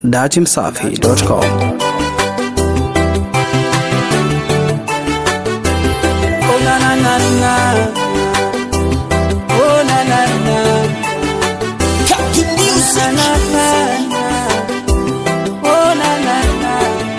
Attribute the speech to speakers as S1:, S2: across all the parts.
S1: datimsafi.com.
S2: Oh na na na na, oh na na na,
S3: Captain Music.
S2: na na na, oh na na na.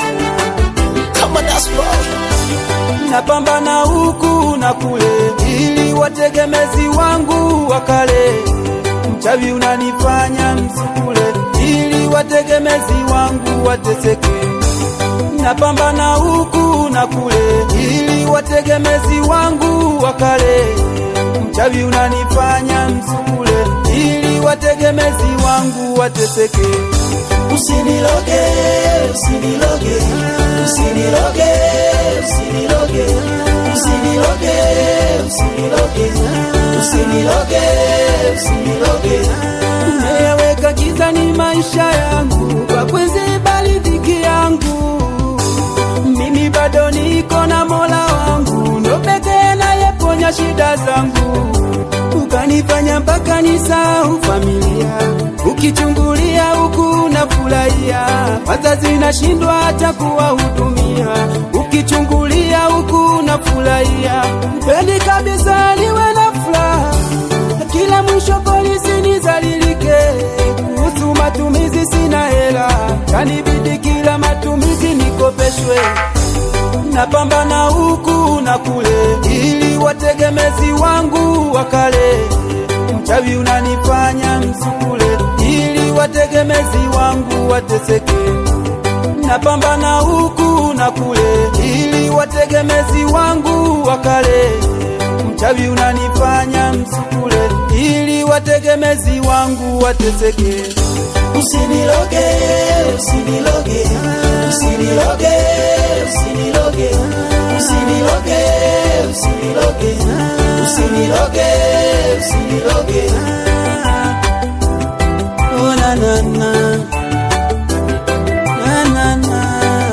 S3: Kama Daspa.
S2: Napambana huku na kule ili wategemezi wangu wakale. Mchawi unanifanya msukule ili wategemezi wangu wateseke. Napambana huku na kule ili wategemezi wangu wakale. Mchawi unanifanya msukule ili wategemezi wangu wateseke.
S3: Usiniloge, usiniloge, usiniloge, usiniloge, usiniloge, usiniloge, usiniloge, usiniloge.
S2: Umeweka gizani maisha yangu kwa kuziba riziki yangu. Mimi bado niko na Mola wangu, ndo pekee anayeponya shida zangu. Ukanifanya mpaka nisahau familia, ukichungulia huku nafurahia. Wazazi nashindwa hata kuwahudumia, ukichungulia huku nafurahia. Mpendi kabisa niwe na furaha, kila mwisho polisi nizalilike. Kuhusu matumizi sina hela, kanibidi kila matumizi nikopeshwe. Napambana huku na kule ili wategemezi wangu wakale. Mchawi unanifanya msukule ili wategemezi wangu wateseke. Napambana huku na kule ili wategemezi wangu wakale. Mchawi unanifanya msukule ili wategemezi wangu wateseke.
S3: Usiniloge, usiniloge, usiniloge, usiniloge, usiniloge, usiniloge, usiniloge, usiniloge.
S2: Oh na na na, na na na.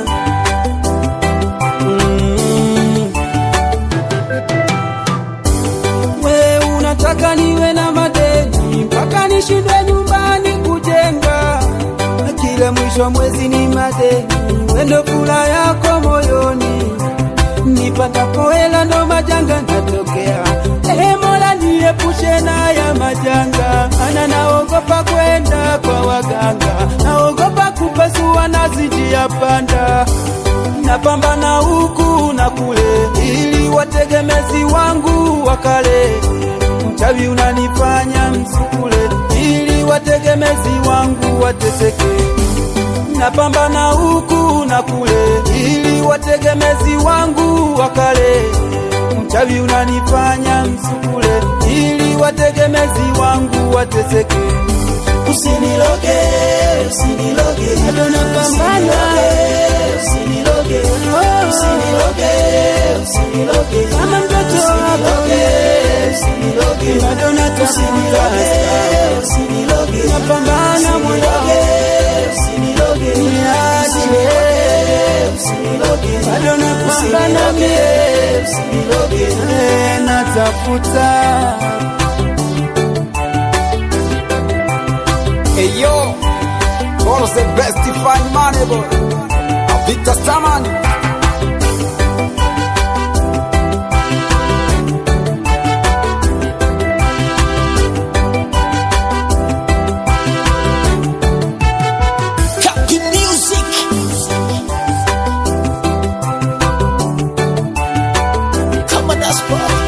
S2: We unataka niwe na madeni mpaka nishindwe nyumbani kujenga. Kila mwisho wa mwezi ni madeni, wendo furaha yako moyoni. Nipatapo hela ndo majanga natokea. Mola niepushe na ya majanga. Ana naogopa kwenda kwa waganga, naogopa kupasua nazi njia panda. Napambana huku na kule ili wategemezi wangu wakale. Mchawi unanifanya msukule ili wategemezi wangu wateseke. Napambana huku na kule ili wategemezi wangu wakale. Mchawi unanifanya msukule ili wategemezi wangu wateseke.
S3: Usiniloge, usiniloge,
S2: Bado napambana,
S3: usiniloge, usiniloge, usiniloge,
S2: kama mtoto wako,
S3: usiniloge,
S2: bado natafuta,
S3: usiniloge,
S2: napambana mwanangu,
S3: usiniloge,
S2: niache,
S3: usiniloge,
S2: bado napambana mie,
S3: usiniloge,
S2: natafuta.
S4: Hey yo, all of the best defined money boy. Victor Staman.
S3: Captain Music. Kama Daspa.